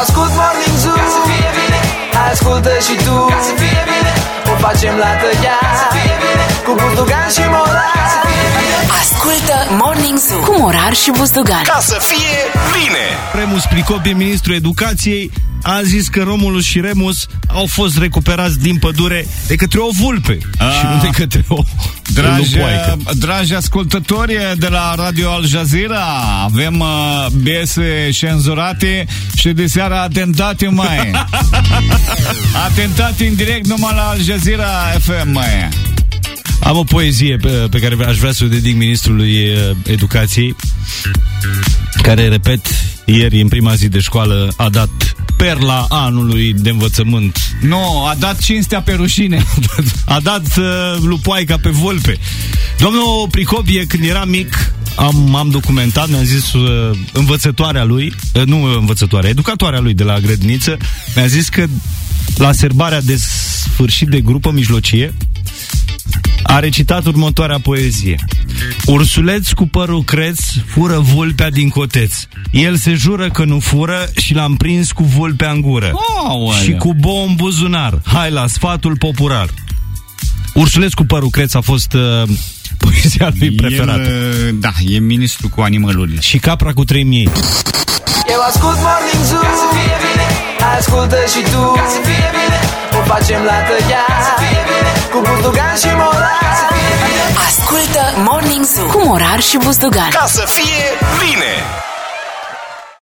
ascult Morning Zoo, ca să fie bine. Ascultă și tu, ca să fie bine. O facem la tăiat, ca să fie bine. Cu Buzdugan și Morar, ca să fie bine. Ascultă Morning Zoo cu Morar și Buzdugan, ca să fie bine. Remus Pricopie, ministrul educației, a zis că Romulus și Remus au fost recuperați din pădure de către o vulpe și nu de către o lupoaică. Dragi ascultători de la Radio Al Jazeera, avem piese cenzurate și de seara atentate, mai. Atentate în direct numai la Al Jazeera FM, mai. Am o poezie pe care aș vrea să o dedic ministrului educației, care, repet, ieri în prima zi de școală a dat perla anului de învățământ. Nu, a dat cinstea pe rușine. A dat lupoaica pe vulpe. Domnul Pricopie, când era mic, am documentat, mi-a zis învățătoarea lui, educatoarea lui de la grădiniță, mi-a zis că la serbarea de sfârșit de grupă mijlocie a recitat următoarea poezie: ursuleț cu părul creț fură vulpea din coteț. El se jură că nu fură și l-am prins cu vulpea în gură. Și cu bou în buzunar. Hai la sfatul popular. Ursuleț cu părul creț a fost poezia lui preferată. Da, e ministru cu animălurile. Și capra cu 3 miei. Eu ascult Morning Zoo, ca să fie bine. Ascultă și tu, ca să fie bine. O facem la tăiat, ca să fie bine. Cu Buzdugan și Morar, ca să fie bine. Ascultă Morning Zoo cu Morar și Buzdugan, ca să fie bine.